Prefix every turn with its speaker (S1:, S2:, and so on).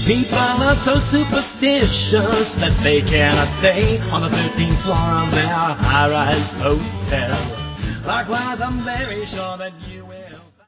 S1: People are so superstitious that they cannot stay on the 13th floor of their high-rise hotel. Likewise, I'm very sure that you